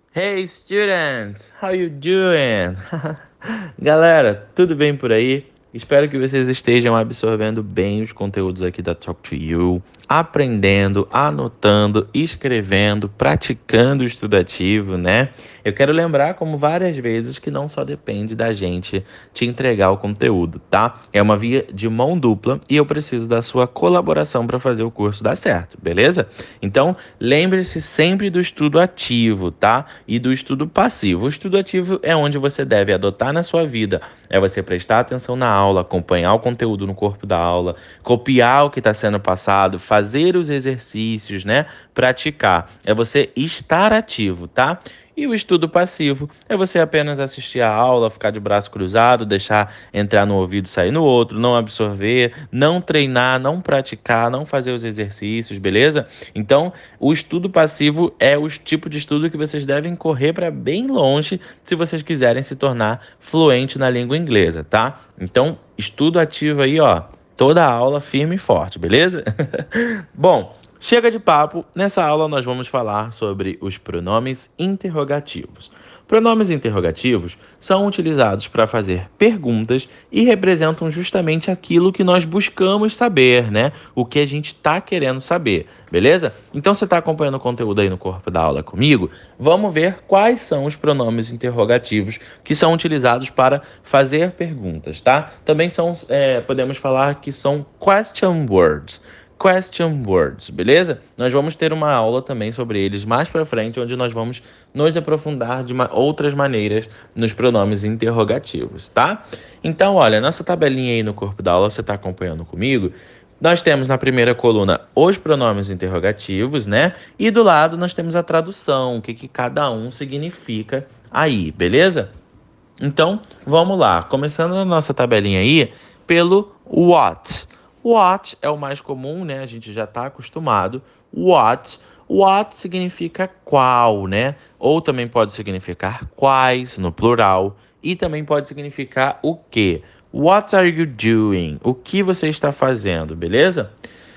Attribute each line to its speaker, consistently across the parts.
Speaker 1: Hey students, how you doing? Galera, tudo bem por aí? Espero que vocês estejam absorvendo bem os conteúdos aqui da Talk to You, aprendendo, anotando, escrevendo, praticando o estudativo, né? Eu quero lembrar, como várias vezes, que não só depende da gente te entregar o conteúdo, tá? É uma via de mão dupla e eu preciso da sua colaboração para fazer o curso dar certo, beleza? Então, lembre-se sempre do estudo ativo, tá? E do estudo passivo. O estudo ativo é onde você deve adotar na sua vida. É você prestar atenção na aula, acompanhar o conteúdo no corpo da aula, copiar o que está sendo passado, fazer os exercícios, né? Praticar. É você estar ativo, tá? E o estudo passivo é você apenas assistir a aula, ficar de braço cruzado, deixar entrar no ouvido e sair no outro, não absorver, não treinar, não praticar, não fazer os exercícios, beleza? Então, o estudo passivo é o tipo de estudo que vocês devem correr para bem longe se vocês quiserem se tornar fluente na língua inglesa, tá? Então, estudo ativo aí, ó, toda a aula firme e forte, beleza? Bom, chega de papo. Nessa aula nós vamos falar sobre os pronomes interrogativos. Pronomes interrogativos são utilizados para fazer perguntas e representam justamente aquilo que nós buscamos saber, né? O que a gente está querendo saber, beleza? Então, você está acompanhando o conteúdo aí no corpo da aula comigo? Vamos ver quais são os pronomes interrogativos que são utilizados para fazer perguntas, tá? Também podemos falar que são question words. Question words, beleza? Nós vamos ter uma aula também sobre eles mais para frente, onde nós vamos nos aprofundar de outras maneiras nos pronomes interrogativos, tá? Então, olha, nossa tabelinha aí no corpo da aula, você está acompanhando comigo? Nós temos na primeira coluna os pronomes interrogativos, né? E do lado nós temos a tradução, o que cada um significa aí, beleza? Então, vamos lá. Começando na nossa tabelinha aí, pelo what. What é o mais comum, né? A gente já está acostumado. What. What significa qual, né? Ou também pode significar quais, no plural. E também pode significar o quê. What are you doing? O que você está fazendo, beleza?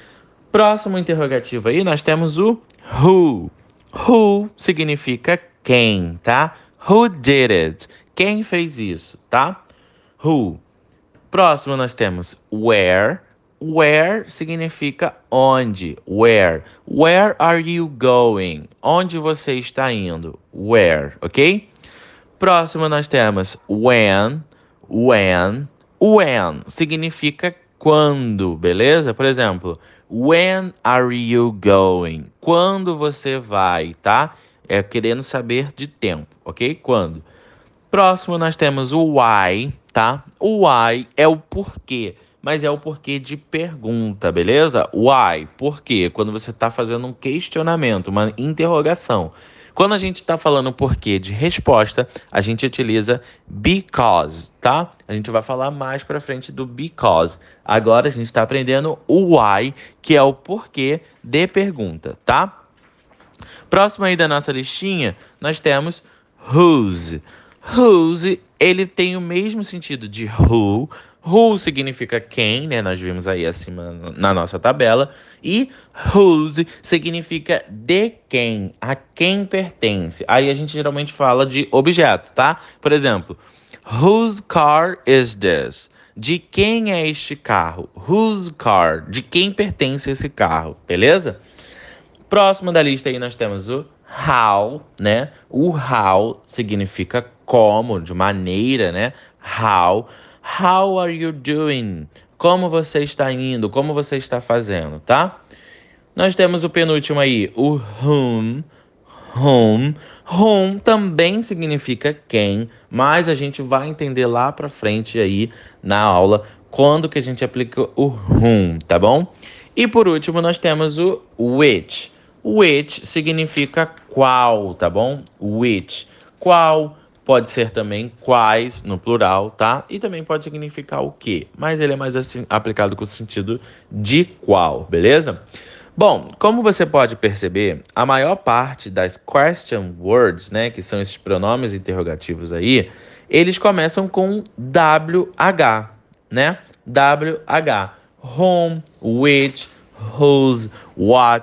Speaker 1: Próximo interrogativo aí, nós temos o who. Who significa quem, tá? Who did it? Quem fez isso, tá? Who. Próximo nós temos where. Where significa onde. Where. Where are you going? Onde você está indo? Where, ok? Próximo nós temos when. When. When significa quando, beleza? Por exemplo, when are you going? Quando você vai, tá? É querendo saber de tempo, ok? Quando. Próximo nós temos o why, tá? O why é o porquê, mas é o porquê de pergunta, beleza? Why, por quê? Quando você está fazendo um questionamento, uma interrogação. Quando a gente está falando porquê de resposta, a gente utiliza because, tá? A gente vai falar mais para frente do because. Agora a gente está aprendendo o why, que é o porquê de pergunta, tá? Próximo aí da nossa listinha, nós temos whose. Whose, ele tem o mesmo sentido de who. Who significa quem, né? Nós vimos aí acima na nossa tabela. E whose significa de quem, a quem pertence. Aí a gente geralmente fala de objeto, tá? Por exemplo, whose car is this? De quem é este carro? Whose car? De quem pertence esse carro, beleza? Próximo da lista aí nós temos o how, né? O how significa como, de maneira, né? How. How are you doing? Como você está indo? Como você está fazendo, tá? Nós temos o penúltimo aí, o whom. Whom. Whom também significa quem, mas a gente vai entender lá pra frente aí na aula quando que a gente aplica o whom, tá bom? E por último nós temos o which. Which significa qual, tá bom? Which. Qual pode ser também quais no plural, tá? E também pode significar o quê, mas ele é mais assim aplicado com o sentido de qual, beleza? Bom, como você pode perceber, a maior parte das question words, né, que são esses pronomes interrogativos aí, eles começam com WH, né? WH. Whom, which, whose, what,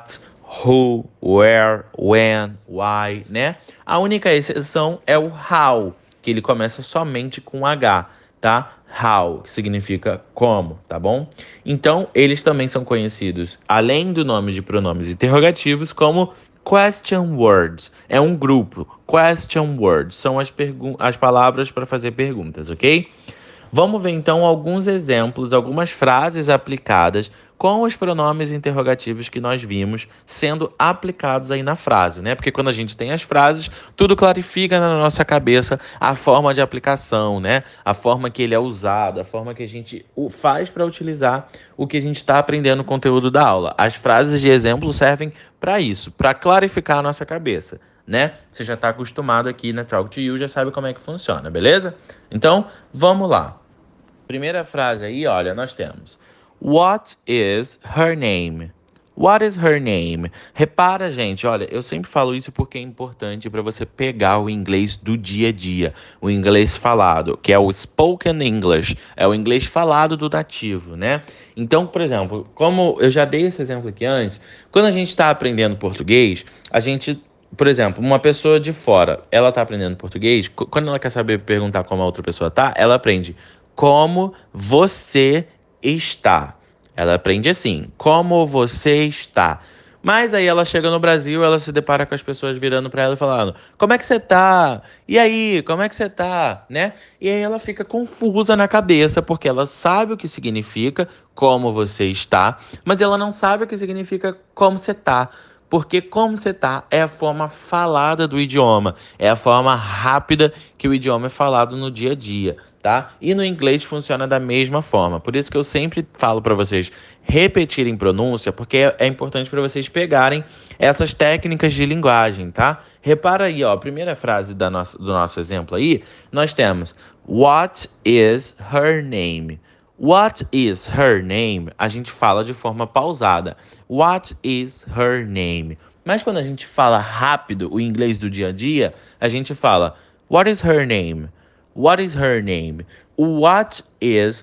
Speaker 1: who, where, when, why, né? A única exceção é o how, que ele começa somente com H, tá? How, que significa como, tá bom? Então, eles também são conhecidos, além do nome de pronomes interrogativos, como question words. É um grupo. Question words são as palavras para fazer perguntas, ok? Vamos ver então alguns exemplos, algumas frases aplicadas com os pronomes interrogativos que nós vimos sendo aplicados aí na frase, né? Porque quando a gente tem as frases, tudo clarifica na nossa cabeça a forma de aplicação, né? A forma que ele é usado, a forma que a gente faz para utilizar o que a gente está aprendendo no conteúdo da aula. As frases de exemplo servem para isso, para clarificar a nossa cabeça, né? Você já está acostumado aqui na Talk to You, já sabe como é que funciona, beleza? Então, vamos lá. Primeira frase aí, olha, nós temos What is her name? What is her name? Repara, gente, olha, eu sempre falo isso porque é importante para você pegar o inglês do dia a dia, o inglês falado, que é o spoken English, é o inglês falado do nativo, né? Então, por exemplo, como eu já dei esse exemplo aqui antes, quando a gente está aprendendo português, a gente por exemplo, uma pessoa de fora, ela tá aprendendo português, quando ela quer saber perguntar como a outra pessoa tá, ela aprende como você está. Ela aprende assim, como você está. Mas aí ela chega no Brasil, ela se depara com as pessoas virando para ela e falando: "Como é que você tá? E aí, como é que você tá?", né? E aí ela fica confusa na cabeça, porque ela sabe o que significa como você está, mas ela não sabe o que significa como você tá. Porque como você tá é a forma falada do idioma, é a forma rápida que o idioma é falado no dia a dia, tá? E no inglês funciona da mesma forma. Por isso que eu sempre falo para vocês repetirem pronúncia, porque é importante para vocês pegarem essas técnicas de linguagem, tá? Repara aí, ó, a primeira frase do nosso exemplo aí, nós temos What is her name? What is her name? A gente fala de forma pausada. What is her name? Mas quando a gente fala rápido, o inglês do dia a dia, a gente fala What is her name? What is her name? O what is,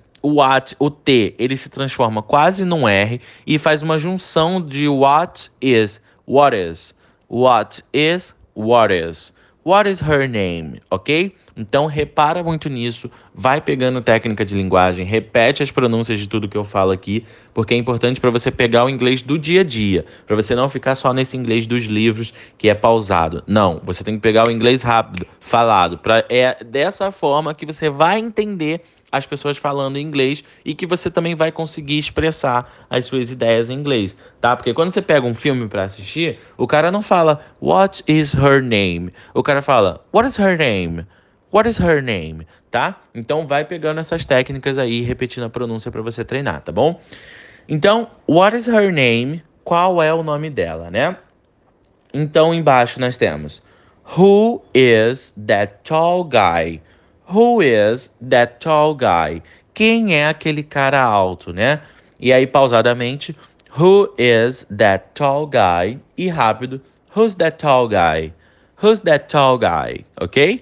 Speaker 1: o T, ele se transforma quase num R e faz uma junção de what is, what is. What is, what is. What is her name? Ok? Então repara muito nisso, vai pegando técnica de linguagem, repete as pronúncias de tudo que eu falo aqui, porque é importante para você pegar o inglês do dia a dia, para você não ficar só nesse inglês dos livros que é pausado. Não, você tem que pegar o inglês rápido, falado, é dessa forma que você vai entender as pessoas falando inglês e que você também vai conseguir expressar as suas ideias em inglês, tá? Porque quando você pega um filme para assistir, o cara não fala What is her name? O cara fala What is her name? What is her name? Tá? Então vai pegando essas técnicas aí, repetindo a pronúncia para você treinar, tá bom? Então, what is her name? Qual é o nome dela, né? Então embaixo nós temos Who is that tall guy? Who is that tall guy? Quem é aquele cara alto, né? E aí pausadamente, Who is that tall guy? E rápido, Who's that tall guy? Who's that tall guy? Ok?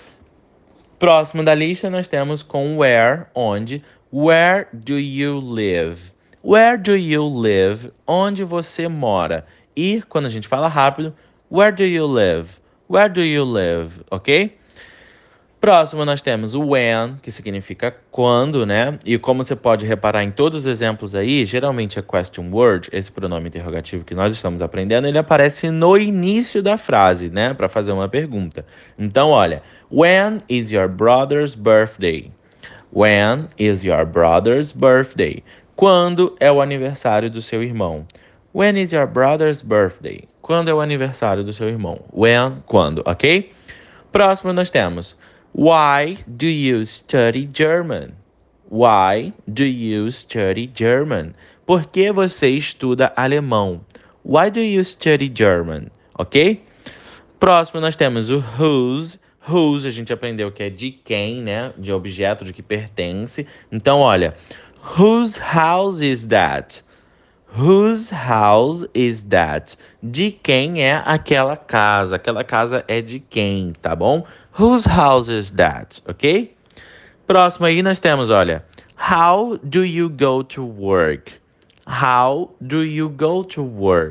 Speaker 1: Próximo da lista, nós temos com where, onde. Where do you live? Where do you live? Onde você mora? E, quando a gente fala rápido, where do you live? Where do you live? Ok? Próximo, nós temos o when, que significa quando, né? E como você pode reparar em todos os exemplos aí, geralmente a question word, esse pronome interrogativo que nós estamos aprendendo, ele aparece no início da frase, né? Para fazer uma pergunta. Então, olha, when is your brother's birthday? When is your brother's birthday? Quando é o aniversário do seu irmão? When is your brother's birthday? Quando é o aniversário do seu irmão? When, quando, ok? Próximo nós temos Why do you study German? Why do you study German? Por que você estuda alemão? Why do you study German? Ok? Próximo nós temos o whose. Whose a gente aprendeu que é de quem, né? De objeto, de que pertence. Então, olha. Whose house is that? Whose house is that? De quem é aquela casa? Aquela casa é de quem, tá bom? Whose house is that? Ok? Próximo aí nós temos, olha. How do you go to work? How do you go to work?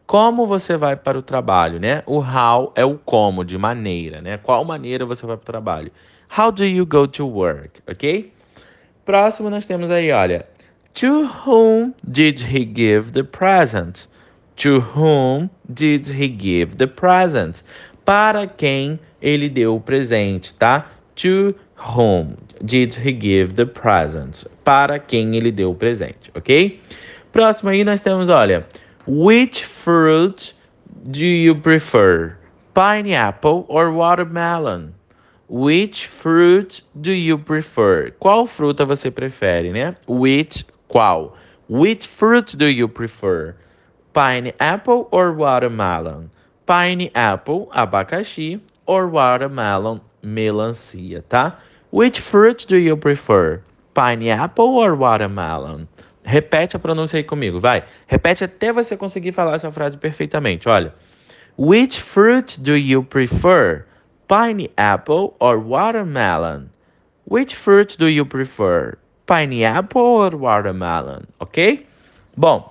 Speaker 1: Como você vai para o trabalho, né? O how é o como, de maneira, né? Qual maneira você vai para o trabalho? How do you go to work, ok? Próximo nós temos aí, olha. To whom did he give the present? To whom did he give the present? Para quem ele deu o presente, tá? To whom did he give the present? Para quem ele deu o presente, ok? Próximo aí nós temos, olha. Which fruit do you prefer? Pineapple or watermelon? Which fruit do you prefer? Qual fruta você prefere, né? Which, qual? Which fruit do you prefer? Pineapple or watermelon? Pineapple, abacaxi, or watermelon, melancia, tá? Which fruit do you prefer? Pineapple or watermelon? Repete a pronúncia aí comigo, vai. Repete até você conseguir falar essa frase perfeitamente, olha. Which fruit do you prefer? Pineapple or watermelon? Which fruit do you prefer? Pineapple or watermelon? Ok? Bom,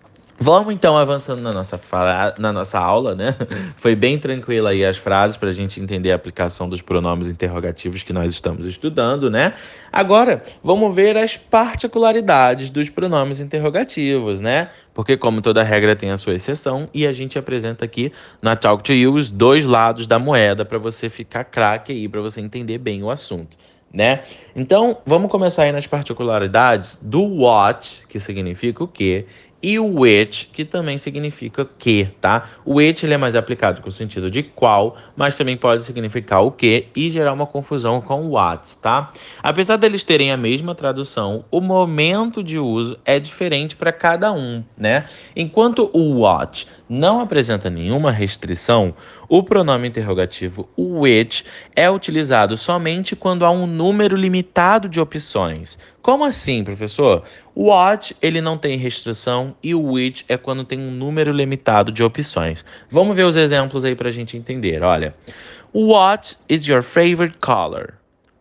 Speaker 1: vamos então avançando na nossa aula, né? Foi bem tranquila aí as frases para a gente entender a aplicação dos pronomes interrogativos que nós estamos estudando, né? Agora, vamos ver as particularidades dos pronomes interrogativos, né? Porque, como toda regra, tem a sua exceção e a gente apresenta aqui na Talk to You os dois lados da moeda para você ficar craque aí, para você entender bem o assunto, né? Então, vamos começar aí nas particularidades do what, que significa o quê, e o which, que também significa que, tá? O which ele é mais aplicado com o sentido de qual, mas também pode significar o que e gerar uma confusão com o what, tá? Apesar deles terem a mesma tradução, o momento de uso é diferente para cada um, né? Enquanto o what não apresenta nenhuma restrição, o pronome interrogativo which é utilizado somente quando há um número limitado de opções. Como assim, professor? O what ele não tem restrição e o which é quando tem um número limitado de opções. Vamos ver os exemplos aí para a gente entender. Olha, what is your favorite color?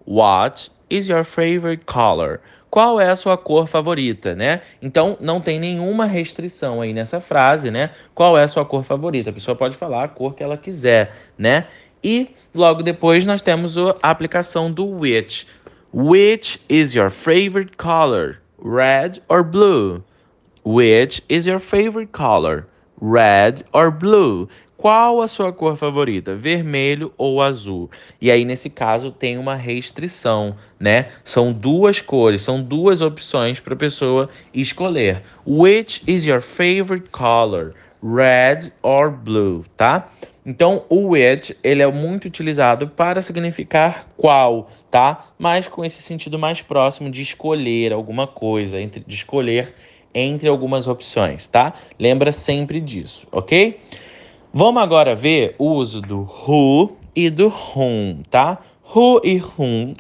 Speaker 1: What is your favorite color? Qual é a sua cor favorita, né? Então, não tem nenhuma restrição aí nessa frase, né? Qual é a sua cor favorita? A pessoa pode falar a cor que ela quiser, né? E logo depois nós temos a aplicação do which. Which is your favorite color? Red or blue? Which is your favorite color? Red or blue? Qual a sua cor favorita? Vermelho ou azul? E aí, nesse caso, tem uma restrição, né? São duas cores, são duas opções para a pessoa escolher. Which is your favorite color? Red or blue, tá? Então, o which, ele é muito utilizado para significar qual, tá? Mas com esse sentido mais próximo de escolher alguma coisa, de escolher entre algumas opções, tá? Lembra sempre disso, ok? Vamos agora ver o uso do who e do whom, tá? Who e whom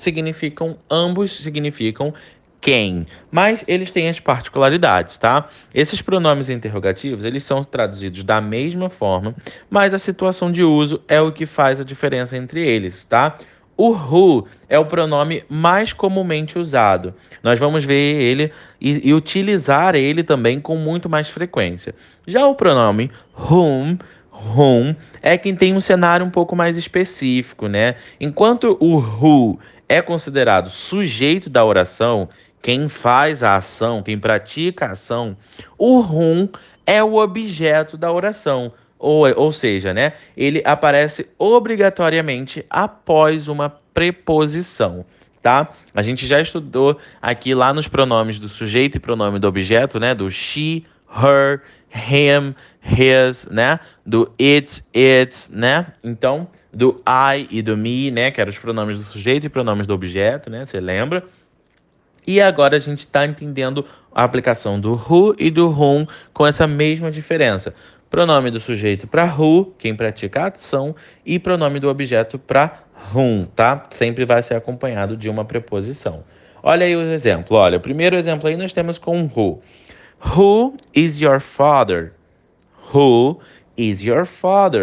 Speaker 1: ambos significam quem, mas eles têm as particularidades, tá? Esses pronomes interrogativos, eles são traduzidos da mesma forma, mas a situação de uso é o que faz a diferença entre eles, tá? O who é o pronome mais comumente usado. Nós vamos ver ele e utilizar ele também com muito mais frequência. Já o pronome whom é quem tem um cenário um pouco mais específico, né? Enquanto o who é considerado sujeito da oração, quem faz a ação, quem pratica a ação, o whom é o objeto da oração. Ou seja, né? Ele aparece obrigatoriamente após uma preposição, tá? A gente já estudou aqui lá nos pronomes do sujeito e pronome do objeto, né? Do she, her, him, his, né? Do it, its, né? Então, do I e do me, né? Que eram os pronomes do sujeito e pronomes do objeto, né? Você lembra? E agora a gente está entendendo a aplicação do who e do whom com essa mesma diferença. Pronome do sujeito para who, quem pratica a ação, e pronome do objeto para whom, tá? Sempre vai ser acompanhado de uma preposição. Olha aí o exemplo. Olha, o primeiro exemplo aí nós temos com who. Who is your father? Who is your father?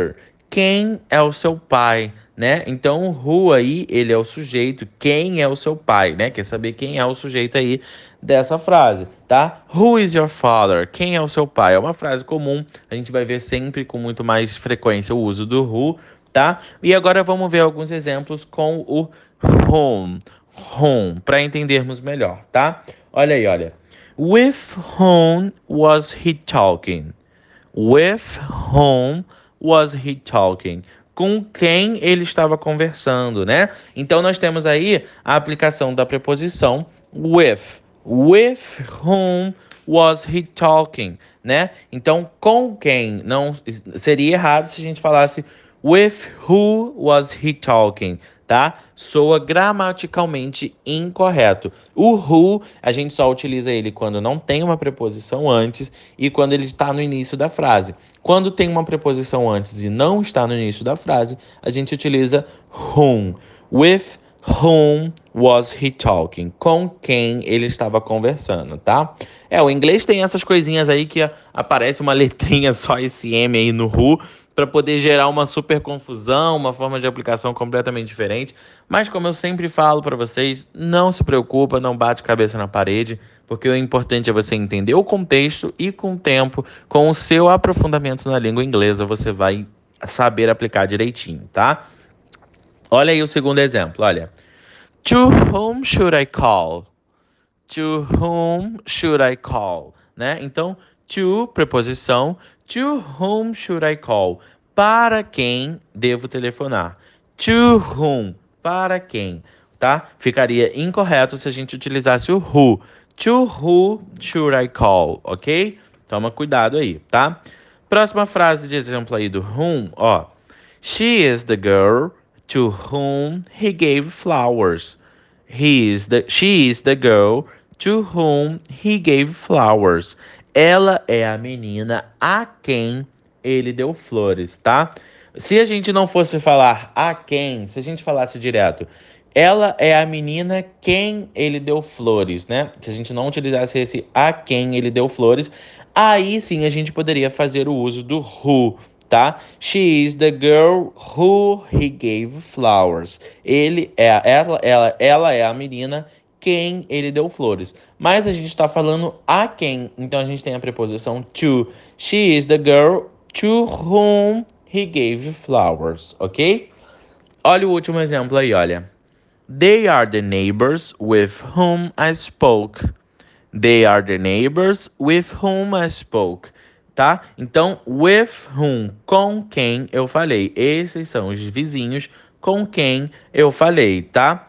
Speaker 1: quem é o seu pai, né? Então, who aí, ele é o sujeito, quem é o seu pai, né? Quer saber quem é o sujeito aí dessa frase, tá? Who is your father? Quem é o seu pai? É uma frase comum, a gente vai ver sempre com muito mais frequência o uso do who, tá? E agora vamos ver alguns exemplos com o whom, whom, para entendermos melhor, tá? Olha aí, olha. With whom was he talking? With whom was he talking? Com quem ele estava conversando, né? Então nós temos aí a aplicação da preposição with. With whom was he talking, né? Então com quem não seria errado se a gente falasse with who was he talking, tá? Soa gramaticalmente incorreto. O who, a gente só utiliza ele quando não tem uma preposição antes e quando ele está no início da frase. Quando tem uma preposição antes e não está no início da frase, a gente utiliza whom. With whom was he talking? Com quem ele estava conversando, tá? O inglês tem essas coisinhas aí que aparece uma letrinha só, esse M aí no who, para poder gerar uma super confusão, uma forma de aplicação completamente diferente. Mas como eu sempre falo para vocês, não se preocupa, não bate cabeça na parede, porque o importante é você entender o contexto e com o tempo, com o seu aprofundamento na língua inglesa, você vai saber aplicar direitinho, tá? Olha aí o segundo exemplo, olha. To whom should I call? To whom should I call? Né? Então, to, preposição. To whom should I call? Para quem devo telefonar? To whom? Para quem? Tá? Ficaria incorreto se a gente utilizasse o who. To who should I call? Ok? Toma cuidado aí, tá? Próxima frase de exemplo aí do whom, ó. She is the girl to whom he gave flowers. She is the girl to whom he gave flowers. Ela é a menina a quem ele deu flores, tá? Se a gente não fosse falar a quem, se a gente falasse direto, ela é a menina quem ele deu flores, né? Se a gente não utilizasse esse a quem ele deu flores, aí sim a gente poderia fazer o uso do who, tá? She is the girl who he gave flowers. Ela é a menina quem ele deu flores. Mas a gente está falando a quem, então a gente tem a preposição to. She is the girl to whom he gave flowers, ok? Olha o último exemplo aí, olha. They are the neighbors with whom I spoke. They are the neighbors with whom I spoke. Tá? Então, with whom, com quem eu falei. Esses são os vizinhos com quem eu falei, tá?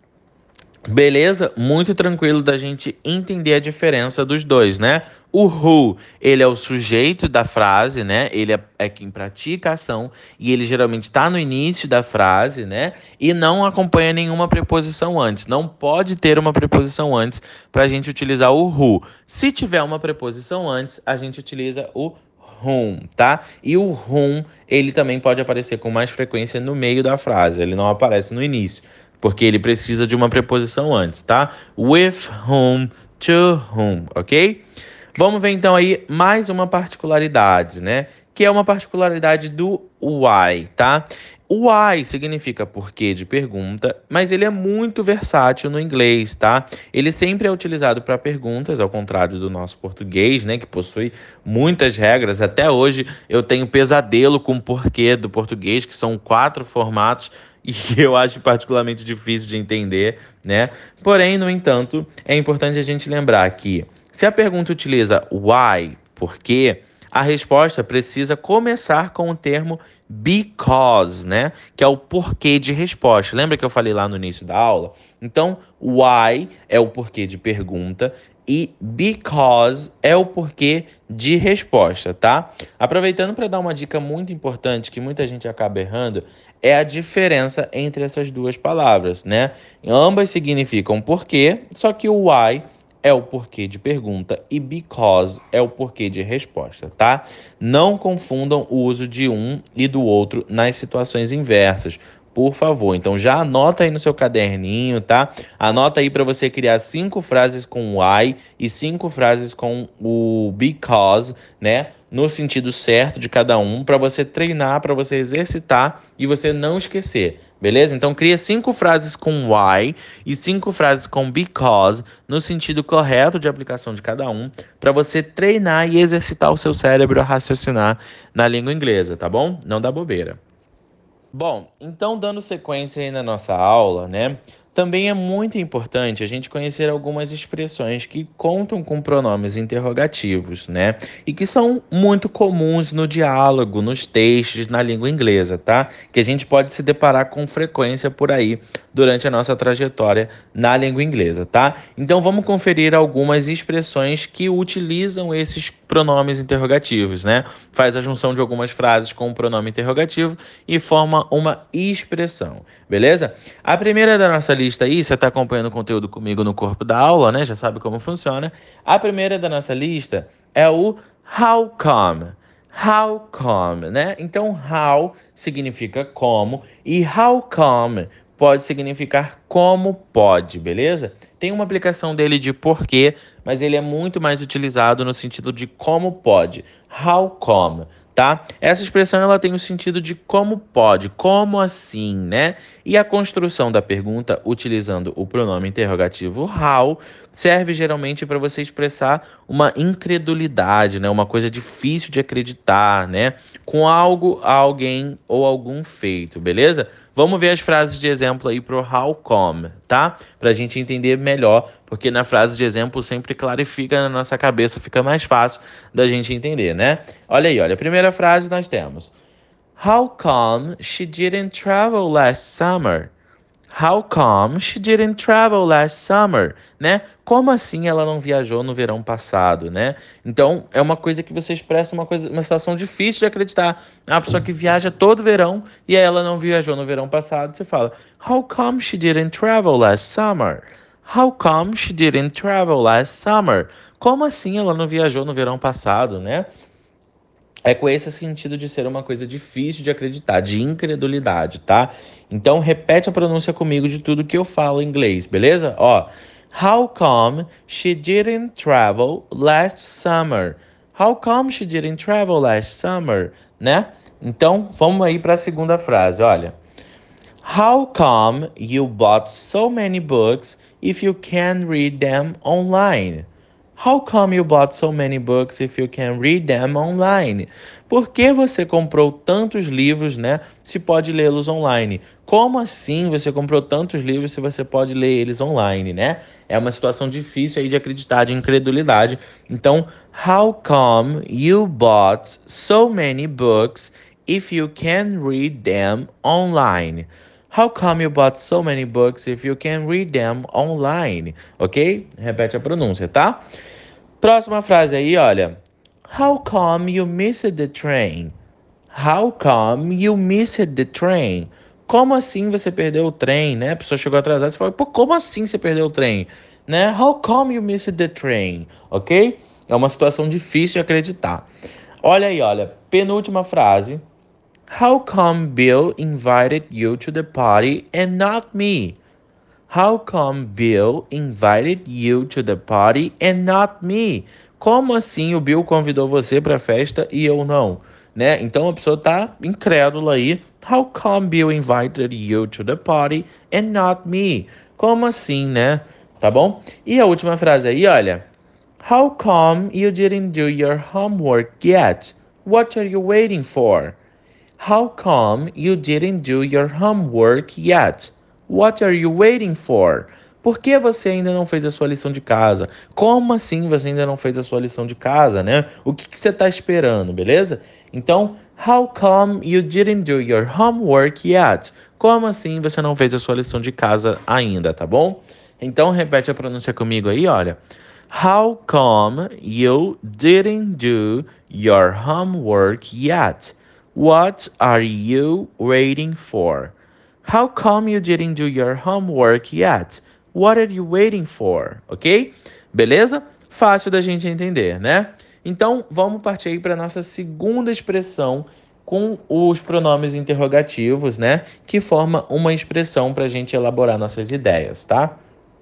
Speaker 1: Beleza? Muito tranquilo da gente entender a diferença dos dois, né? O who, ele é o sujeito da frase, né? Ele é quem pratica a ação e ele geralmente está no início da frase, né? E não acompanha nenhuma preposição antes. Não pode ter uma preposição antes para a gente utilizar o who. Se tiver uma preposição antes, a gente utiliza o whom, tá? E o whom, ele também pode aparecer com mais frequência no meio da frase, ele não aparece no início porque ele precisa de uma preposição antes, tá? With whom, to whom, ok? Vamos ver então aí mais uma particularidade, né? Que é uma particularidade do why, tá? O why significa porquê de pergunta, mas ele é muito versátil no inglês, tá? Ele sempre é utilizado para perguntas, ao contrário do nosso português, né? Que possui muitas regras. Até hoje eu tenho pesadelo com o porquê do português, que são 4 formatos e eu acho particularmente difícil de entender, né? Porém, no entanto, é importante a gente lembrar que se a pergunta utiliza why, por quê, a resposta precisa começar com o termo because, né? Que é o porquê de resposta. Lembra que eu falei lá no início da aula? Então, why é o porquê de pergunta e because é o porquê de resposta, tá? Aproveitando para dar uma dica muito importante que muita gente acaba errando, é a diferença entre essas duas palavras, né? Ambas significam porquê, só que o why é o porquê de pergunta e because é o porquê de resposta, tá? Não confundam o uso de um e do outro nas situações inversas. Por favor, então já anota aí no seu caderninho, tá? Anota aí para você criar 5 frases com why e 5 frases com o because, né? no sentido certo de cada um, para você treinar, para você exercitar e você não esquecer, beleza? Então cria 5 frases com why e 5 frases com because no sentido correto de aplicação de cada um, para você treinar e exercitar o seu cérebro a raciocinar na língua inglesa, tá bom? Não dá bobeira. Bom, então dando sequência aí na nossa aula, né? Também é muito importante a gente conhecer algumas expressões que contam com pronomes interrogativos, né? E que são muito comuns no diálogo, nos textos, na língua inglesa, tá? Que a gente pode se deparar com frequência por aí durante a nossa trajetória na língua inglesa, tá? Então vamos conferir algumas expressões que utilizam esses pronomes interrogativos, né? Faz a junção de algumas frases com o pronome interrogativo e forma uma expressão, beleza? A primeira da nossa lista aí, você está acompanhando o conteúdo comigo no corpo da aula, né? Já sabe como funciona. A primeira da nossa lista é o how come. How come, né? Então, how significa como e how come pode significar como pode, beleza? Tem uma aplicação dele de porquê, mas ele é muito mais utilizado no sentido de como pode. How come, tá? Essa expressão ela tem o sentido de como pode, como assim, né? E a construção da pergunta utilizando o pronome interrogativo how serve geralmente para você expressar uma incredulidade, né? Uma coisa difícil de acreditar, né? Com algo, alguém ou algum feito, beleza? Vamos ver as frases de exemplo aí pro how come, tá? Pra gente entender melhor, porque na frase de exemplo sempre clarifica na nossa cabeça, fica mais fácil da gente entender, né? Olha aí, olha, a primeira frase nós temos: How come she didn't travel last summer? How come she didn't travel last summer? Né? Como assim ela não viajou no verão passado, né? Então, é uma coisa que você expressa uma situação difícil de acreditar. É uma pessoa que viaja todo verão e aí ela não viajou no verão passado. Você fala, How come she didn't travel last summer? How come she didn't travel last summer? Como assim ela não viajou no verão passado, né? É com esse sentido de ser uma coisa difícil de acreditar, de incredulidade, tá? Então repete a pronúncia comigo de tudo que eu falo em inglês, beleza? Ó, how come she didn't travel last summer? How come she didn't travel last summer? Né? Então vamos aí para a segunda frase, olha. How come you bought so many books if you can read them online? How come you bought so many books if you can read them online? Por que você comprou tantos livros, né? Se pode lê-los online. Como assim você comprou tantos livros se você pode ler eles online, né? É uma situação difícil aí de acreditar, de incredulidade. Então, how come you bought so many books if you can read them online? How come you bought so many books if you can read them online? Ok? Repete a pronúncia, tá? Próxima frase aí, olha. How come you missed the train? How come you missed the train? Como assim você perdeu o trem, né? A pessoa chegou atrasada, você fala, pô, como assim você perdeu o trem? Né? How come you missed the train? Ok? É uma situação difícil de acreditar. Olha aí, olha. Penúltima frase. How come Bill invited you to the party and not me? How come Bill invited you to the party and not me? Como assim o Bill convidou você para a festa e eu não? Né? Então a pessoa tá incrédula aí. How come Bill invited you to the party and not me? Como assim, né? Tá bom? E a última frase aí, olha. How come you didn't do your homework yet? What are you waiting for? How come you didn't do your homework yet? What are you waiting for? Por que você ainda não fez a sua lição de casa? Como assim você ainda não fez a sua lição de casa, né? O que você está esperando, beleza? Então, how come you didn't do your homework yet? Como assim você não fez a sua lição de casa ainda, tá bom? Então, repete a pronúncia comigo aí, olha. How come you didn't do your homework yet? What are you waiting for? How come you didn't do your homework yet? What are you waiting for? Ok? Beleza? Fácil da gente entender, né? Então, vamos partir aí para nossa segunda expressão com os pronomes interrogativos, né? Que forma uma expressão para a gente elaborar nossas ideias, tá?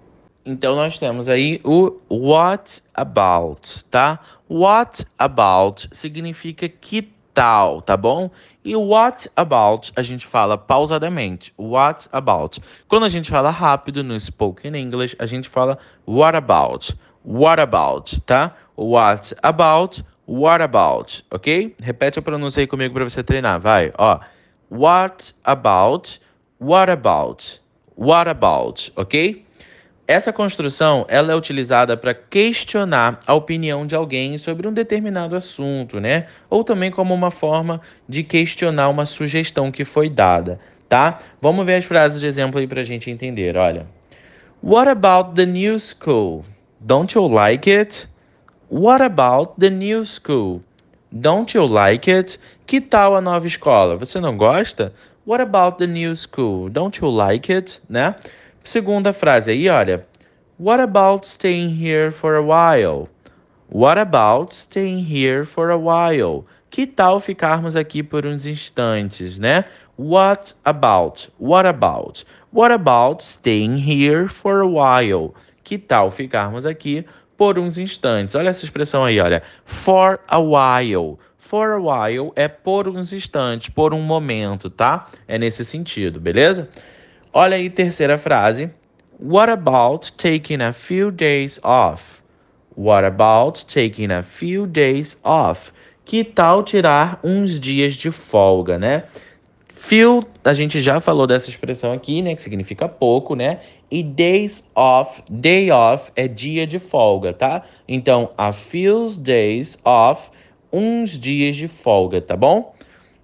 Speaker 1: Então nós temos aí o what about, tá? What about significa que tal, tá bom? E what about a gente fala pausadamente. What about. Quando a gente fala rápido no spoken English, a gente fala what about. What about, tá? What about, what about, ok? Repete a pronúncia aí comigo para você treinar, vai, ó. What about, what about, what about, ok? Essa construção, ela é utilizada para questionar a opinião de alguém sobre um determinado assunto, né? Ou também como uma forma de questionar uma sugestão que foi dada, tá? Vamos ver as frases de exemplo aí para a gente entender, olha. What about the new school? Don't you like it? What about the new school? Don't you like it? Que tal a nova escola? Você não gosta? What about the new school? Don't you like it? Né? Segunda frase aí, olha. What about staying here for a while? What about staying here for a while? Que tal ficarmos aqui por uns instantes, né? What about? What about? What about staying here for a while? Que tal ficarmos aqui por uns instantes? Olha essa expressão aí, olha. For a while. For a while é por uns instantes, por um momento, tá? É nesse sentido, beleza? Olha aí, terceira frase. What about taking a few days off? What about taking a few days off? Que tal tirar uns dias de folga, né? Few, a gente já falou dessa expressão aqui, né? Que significa pouco, né? E days off, day off é dia de folga, tá? Então, a few days off, uns dias de folga, tá bom?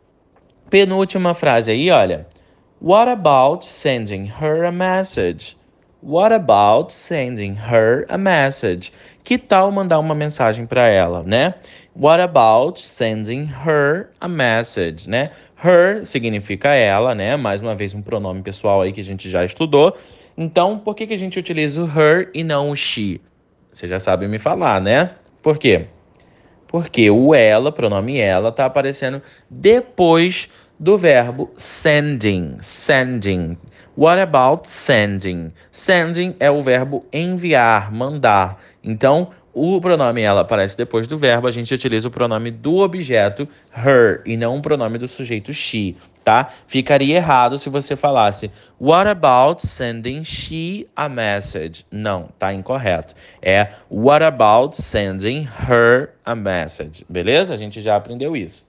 Speaker 1: Penúltima frase aí, olha. What about sending her a message? What about sending her a message? Que tal mandar uma mensagem para ela, né? What about sending her a message, né? Her significa ela, né? Mais uma vez um pronome pessoal aí que a gente já estudou. Então, por que que a gente utiliza o her e não o she? Você já sabe me falar, né? Por quê? Porque o ela, pronome ela, tá aparecendo depois do verbo sending. Sending. What about sending? Sending é o verbo enviar, mandar. Então, o pronome ela aparece depois do verbo, a gente utiliza o pronome do objeto her e não o pronome do sujeito she, tá? Ficaria errado se você falasse What about sending she a message? Não, tá incorreto. É what about sending her a message? Beleza? A gente já aprendeu isso.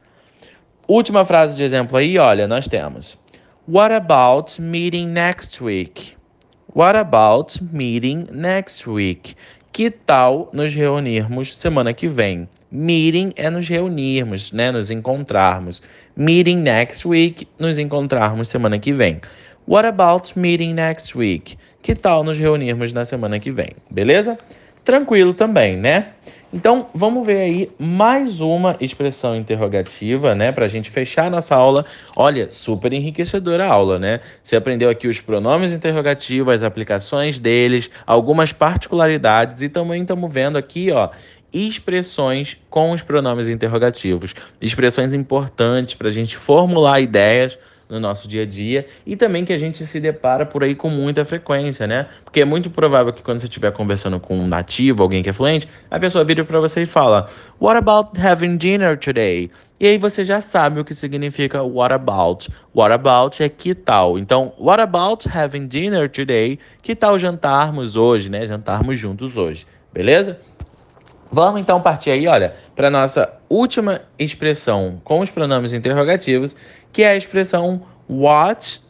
Speaker 1: Última frase de exemplo aí, olha, nós temos What about meeting next week? What about meeting next week? Que tal nos reunirmos semana que vem? Meeting é nos reunirmos, né? Nos encontrarmos. Meeting next week, nos encontrarmos semana que vem. What about meeting next week? Que tal nos reunirmos na semana que vem? Beleza? Tranquilo também, né? Então, vamos ver aí mais uma expressão interrogativa, né? Para a gente fechar nossa aula. Olha, super enriquecedora a aula, né? Você aprendeu aqui os pronomes interrogativos, as aplicações deles, algumas particularidades e também estamos vendo aqui, ó, expressões com os pronomes interrogativos. Expressões importantes para a gente formular ideias no nosso dia a dia e também que a gente se depara por aí com muita frequência, né? Porque é muito provável que quando você estiver conversando com um nativo, alguém que é fluente, a pessoa vira para você e fala What about having dinner today? E aí você já sabe o que significa what about. What about é que tal. Então, what about having dinner today? Que tal jantarmos hoje, né? Jantarmos juntos hoje. Beleza? Vamos então partir aí, olha, para nossa última expressão com os pronomes interrogativos, que é a expressão what,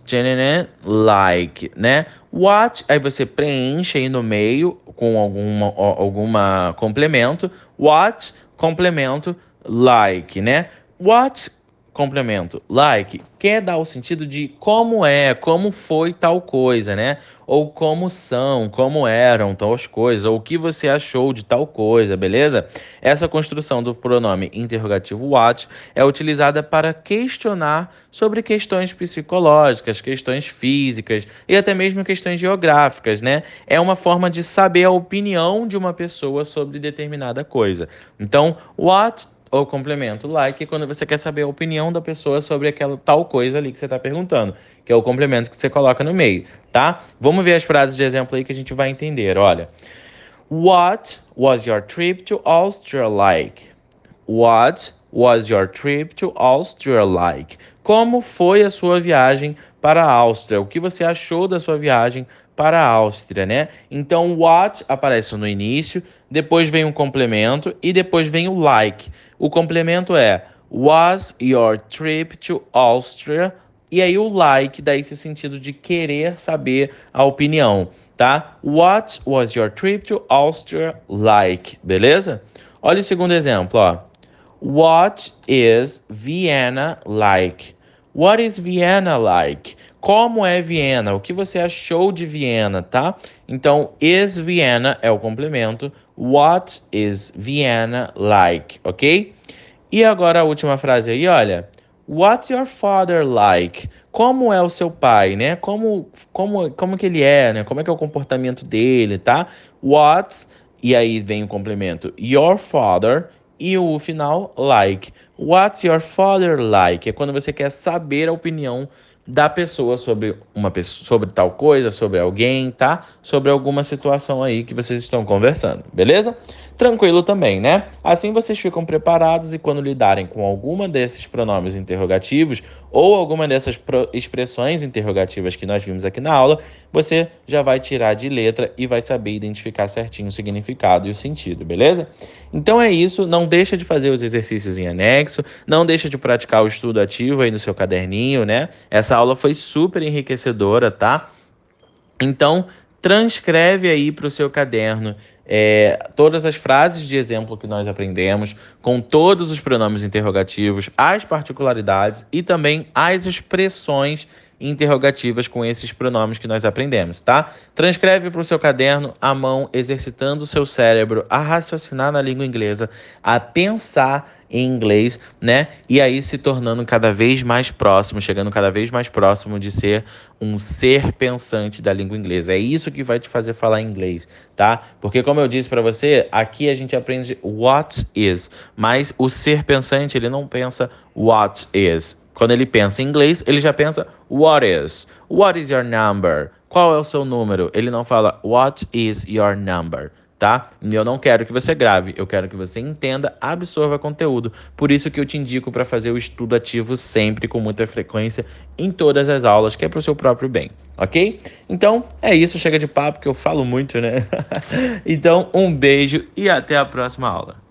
Speaker 1: like, né? What, aí você preenche aí no meio com alguma complemento. What, complemento, like, né? What, complemento, like, quer dar o sentido de como é, como foi tal coisa, né? Ou como são, como eram tais coisas, ou o que você achou de tal coisa, beleza? Essa construção do pronome interrogativo what é utilizada para questionar sobre questões psicológicas, questões físicas e até mesmo questões geográficas, né? É uma forma de saber a opinião de uma pessoa sobre determinada coisa. Então, what o complemento like quando você quer saber a opinião da pessoa sobre aquela tal coisa ali que você está perguntando, que é o complemento que você coloca no meio, tá? Vamos ver as frases de exemplo aí que a gente vai entender, olha. What was your trip to Austria like? What was your trip to Austria like? Como foi a sua viagem para a Áustria? O que você achou da sua viagem para a Áustria, né? Então, what aparece no início, depois vem um complemento e depois vem o like. O complemento é Was your trip to Austria? E aí o like dá esse sentido de querer saber a opinião, tá? What was your trip to Austria like? Beleza? Olha o segundo exemplo, ó. What is Vienna like? What is Vienna like? Como é Viena? O que você achou de Viena, tá? Então, is Vienna é o complemento. What is Vienna like? Ok? E agora a última frase aí, olha. What's your father like? Como é o seu pai, né? Como que ele é, né? Como é que é o comportamento dele, tá? What, e aí vem o complemento, your father, e o final, like. What's your father like? É quando você quer saber a opinião da pessoa sobre uma pessoa, sobre tal coisa, sobre alguém, tá? Sobre alguma situação aí que vocês estão conversando, beleza? Tranquilo também, né? Assim vocês ficam preparados e quando lidarem com alguma desses pronomes interrogativos ou alguma dessas expressões interrogativas que nós vimos aqui na aula, você já vai tirar de letra e vai saber identificar certinho o significado e o sentido, beleza? Então é isso, não deixa de fazer os exercícios em anexo, não deixa de praticar o estudo ativo aí no seu caderninho, né? Essa aula foi super enriquecedora, tá? Então, transcreve aí para o seu caderno todas as frases de exemplo que nós aprendemos, com todos os pronomes interrogativos, as particularidades e também as expressões interrogativas com esses pronomes que nós aprendemos, tá? Transcreve para o seu caderno à mão, exercitando o seu cérebro a raciocinar na língua inglesa, a pensar em inglês, né? E aí se tornando cada vez mais próximo, chegando cada vez mais próximo de ser um ser pensante da língua inglesa. É isso que vai te fazer falar inglês, tá? Porque como eu disse para você, aqui a gente aprende what is, mas o ser pensante, ele não pensa what is. Quando ele pensa em inglês, ele já pensa what is. What is your number? Qual é o seu número? Ele não fala what is your number, tá? E eu não quero que você grave, eu quero que você entenda, absorva conteúdo. Por isso que eu te indico para fazer o estudo ativo sempre, com muita frequência, em todas as aulas, que é para o seu próprio bem, ok? Então, é isso, chega de papo, que eu falo muito, né? Então, um beijo e até a próxima aula.